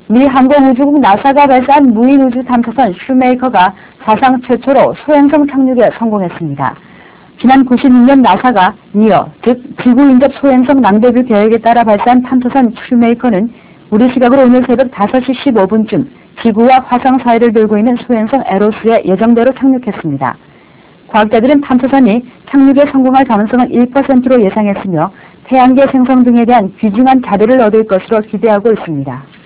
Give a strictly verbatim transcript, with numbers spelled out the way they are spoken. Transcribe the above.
미 항공우주국 나사가 발사한 무인 우주 탐사선 슈메이커가 사상 최초로 소행성 착륙에 성공했습니다. 지난 구십육 년 나사가 니어, 즉 지구 인접 소행성 랑데뷰 계획에 따라 발사한 탐사선 슈메이커는 우리 시각으로 오늘 새벽 다섯 시 십오 분쯤 지구와 화성 사이를 돌고 있는 소행성 에로스에 예정대로 착륙했습니다. 과학자들은 탐사선이 착륙에 성공할 가능성은 일 퍼센트로 예상했으며 태양계 생성 등에 대한 귀중한 자료를 얻을 것으로 기대하고 있습니다.